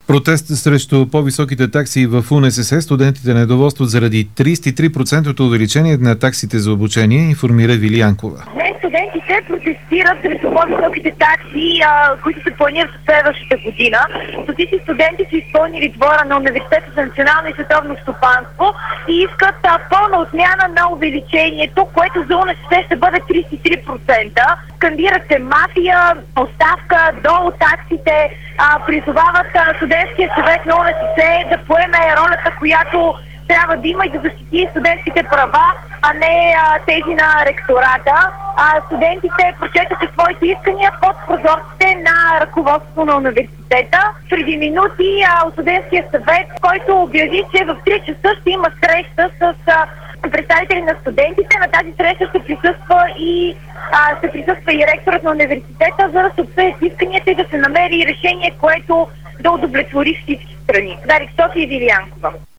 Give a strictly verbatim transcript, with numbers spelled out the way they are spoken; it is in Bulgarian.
Протест срещу по-високите такси в УНСС. Студентите недоволстват заради тридесет и три процента увеличение на таксите за обучение, информира Вили Янкова. Днес студентите протестират срещу по-високите такси, а, които се планират в следващата година. Стотици студенти са изпълнили двора на Университета за национално и световно стопанство и искат а, пълна отмяна на увеличението, което за УНСС ще бъде тридесет и три процента. Скандират се мафия, оставка, долу таксите, а, призовават а, студентския съвет на УНСС да поеме ролята, която трябва да има и да защити студентските права, а не а, тези на ректората. А, студентите прочетаха своите искания под прозорците на ръководството на университета. Преди минути а, студентския съвет, който обяви, че в три часа ще има среща с а, представители на студентите. На тази среща ще присъства и а, ще присъства и ректорът на университета, за да се обсъдят исканията и да се намери решение, което да удовлетвори всички страни. Дарик София и Вили Янкова.